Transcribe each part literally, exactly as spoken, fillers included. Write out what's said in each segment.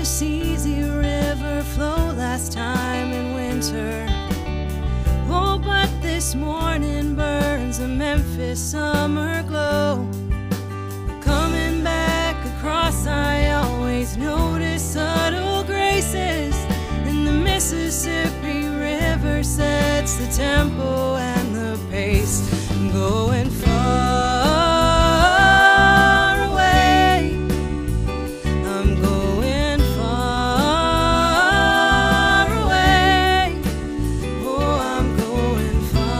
this easy river flow last time in winter. Oh, but this morning burns a Memphis summer glow. Coming back across, I always notice subtle graces, and the Mississippi River sets the tempo and the pace. I'm going far away. I'm going far away. Oh, I'm going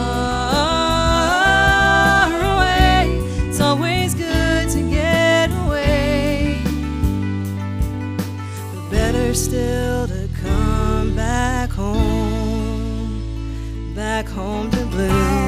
far away. It's always good to get away, but better still to come back home, back home to blue.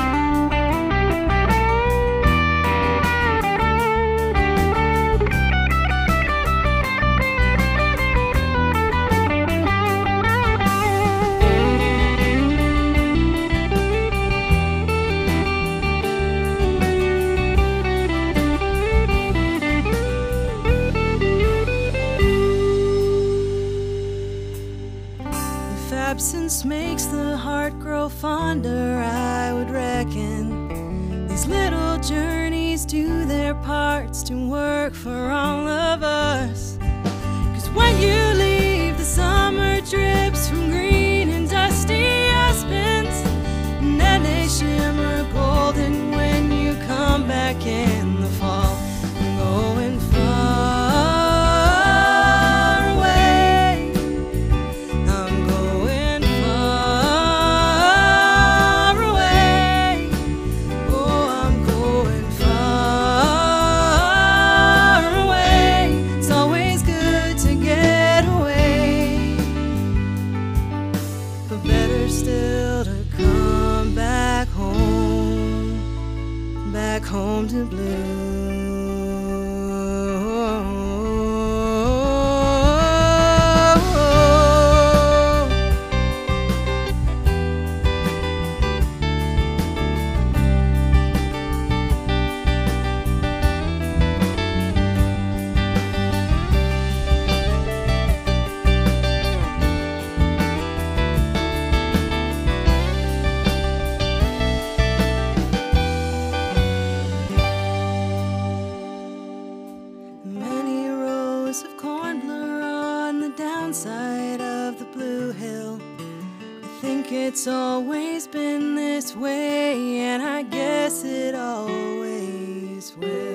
Absence makes the heart grow fonder, I would reckon. These little journeys do their parts to work for all of us. 'Cause when you leave, the summer drips from green and dusty aspens, and then they shimmer golden when you come back in the fall. I'm going far away. I'm going far away. Oh, I'm going far away. It's always good to get away, but better still to come back home, back home to blue. Many rows of corn blur on the downside of the Blue Hill. I think it's always been this way, and I guess it always will.